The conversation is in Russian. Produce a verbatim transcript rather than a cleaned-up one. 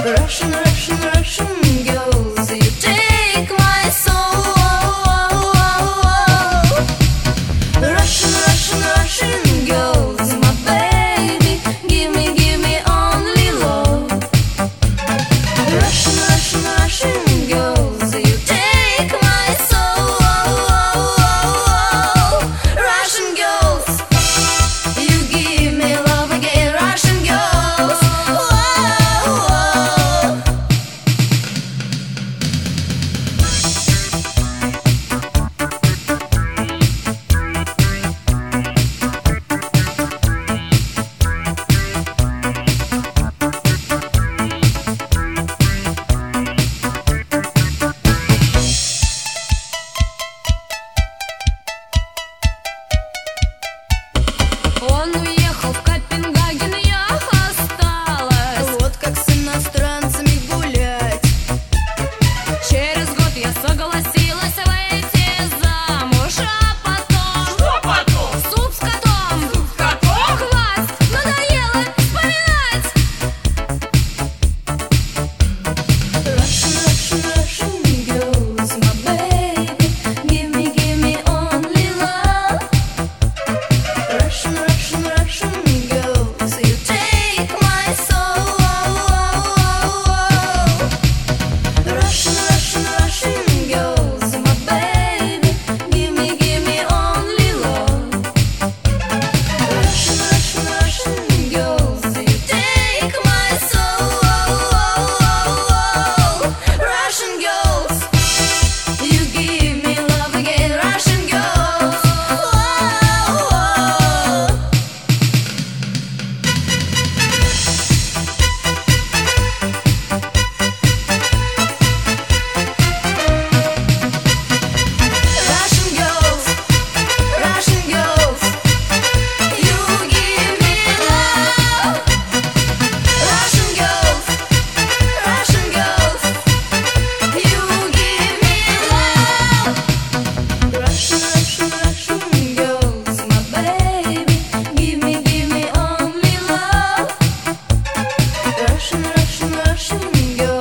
Russian, Russian, Russian girls, you take my soul. Russian, Russian, Russian girls, my baby, give me, give me only love. Russian, Russian, Russian girls, you take my soul. Russian girls, you give me love again. Russian girls, он уехал в Копенгаген, я осталась. Вот как с иностранцами гулять. Через год я согласилась выйти замуж, а потом... Что потом? Суп с котом. Суп с котом? Хватит, надоело вспоминать. Russian, Russian, Russian girls, my baby, give me, give me only love. Russian, Russian, Russian girls, you take my soul. Russian, Russian, Russian girls, my baby, give me, give me only love. Russian, Russian, Russian girls, you take my soul. Russian girls, you give me love again. Russian girls. Russian girls, Russian girls, you give me love. Russian girls, Russian girls, you give me love. Russian, Russian, Russian girls, my baby, give me, give me only love. Russian, Russian, Russian girls.